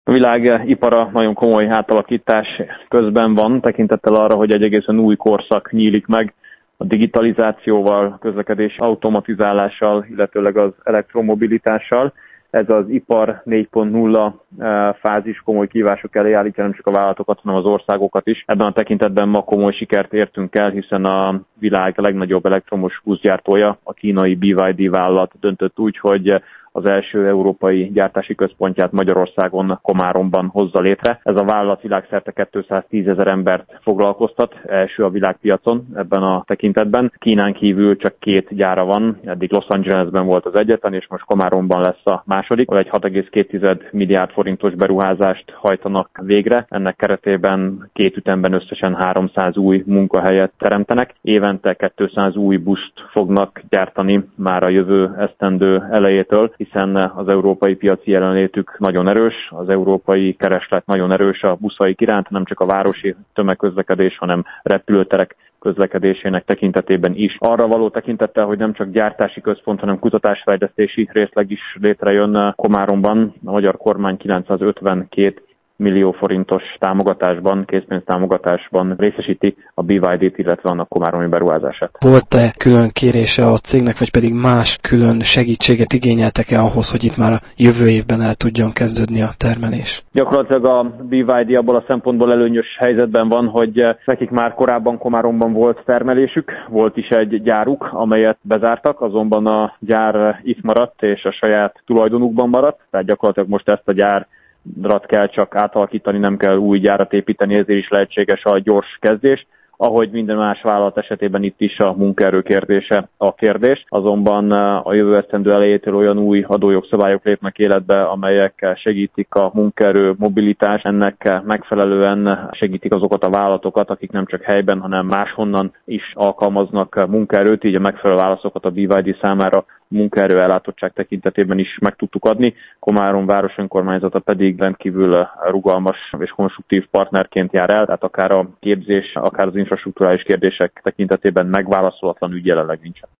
A világipara nagyon komoly átalakítás közben van, tekintettel arra, hogy egy egészen új korszak nyílik meg a digitalizációval, közlekedés automatizálással, illetőleg az elektromobilitással. Ez az ipar 4.0 fázis komoly kihívások elé állítja nem csak a vállalatokat, hanem az országokat is. Ebben a tekintetben ma komoly sikert értünk el, hiszen a világ legnagyobb elektromos buszgyártója, a kínai BYD vállalat döntött úgy, hogy az első európai gyártási központját Magyarországon, Komáromban hozza létre. Ez a vállalat világszerte 210 000 embert foglalkoztat, első a világpiacon ebben a tekintetben. Kínán kívül csak 2 gyára van, eddig Los Angelesben volt az egyetlen, és most Komáromban lesz a második. Egy 6,2 milliárd forintos beruházást hajtanak végre. Ennek keretében 2 ütemben összesen 300 új munkahelyet teremtenek. Évente 200 új buszt fognak gyártani már a jövő esztendő elejétől, hiszen az európai piaci jelenlétük nagyon erős, az európai kereslet nagyon erős a buszaik iránt, nem csak a városi tömegközlekedés, hanem repülőterek közlekedésének tekintetében is. Arra való tekintettel, hogy nem csak gyártási központ, hanem kutatásfejlesztési részleg is létrejön Komáromban, a magyar kormány 952 millió forintos támogatásban, készpénztámogatásban részesíti a BYD-t, illetve annak komáromi beruházását. Volt-e külön kérése a cégnek, vagy pedig más külön segítséget igényeltek-e ahhoz, hogy itt már a jövő évben el tudjon kezdődni a termelés? Gyakorlatilag a BYD abból a szempontból előnyös helyzetben van, hogy nekik már korábban Komáromban volt termelésük, volt is egy gyáruk, amelyet bezártak, azonban a gyár itt maradt, és a saját tulajdonukban maradt, tehát gyakorlatilag most ezt a gyárat kell csak átalakítani, nem kell új gyárat építeni, ezért is lehetséges a gyors kezdés. Ahogy minden más vállalat esetében itt is a munkaerő kérdése a kérdés. Azonban a jövő esztendő elejétől olyan új adójogszabályok lépnek életbe, amelyek segítik a munkaerő mobilitás, ennek megfelelően segítik azokat a vállalatokat, akik nem csak helyben, hanem máshonnan is alkalmaznak munkaerőt, így a megfelelő válaszokat a BYD számára munkaerő ellátottság tekintetében is meg tudtuk adni. Komárom város önkormányzata pedig rendkívül rugalmas és konstruktív partnerként jár el, tehát akár a képzés, akár az infrastrukturális kérdések tekintetében megválaszolatlan ügy jelenleg nincsen.